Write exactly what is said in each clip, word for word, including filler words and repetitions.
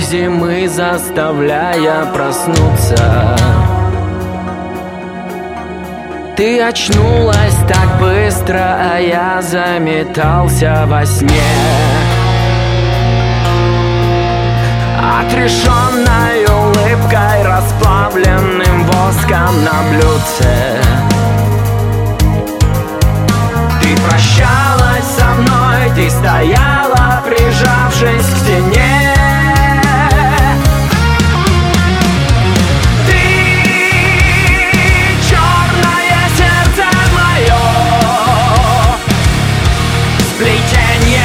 зимы, заставляя проснуться. Ты очнулась так быстро, а я заметался во сне. Отрешенной улыбкой, расплавленным воском на блюдце. Ты прощалась со мной, ты стояла, прижавшись к стене. Ты черное сердце мое, сплетение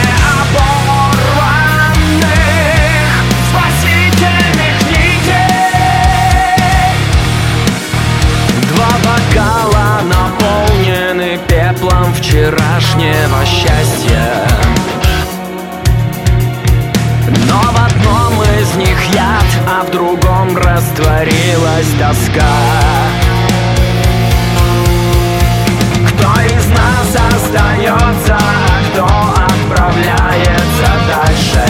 оборванных спасительных нитей. Два бокала наполнены пеплом вчерашнего счастья. Но в одном из них яд, а в другом растворилась тоска. Кто из нас остается, а кто отправляется дальше?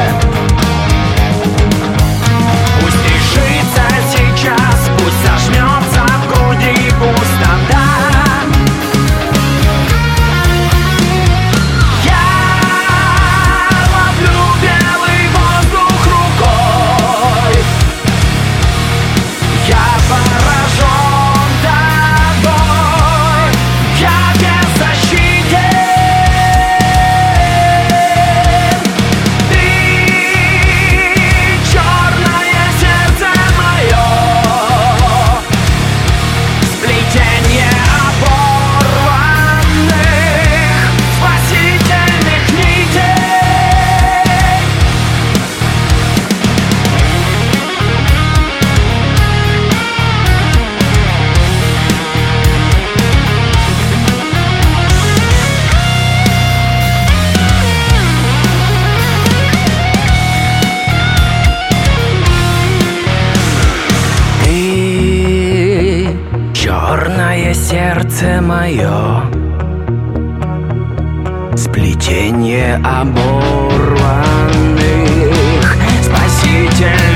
Пусть решится сейчас, пусть сожмется в груди пустота. Черное сердце мое, сплетение оборванных спасителей.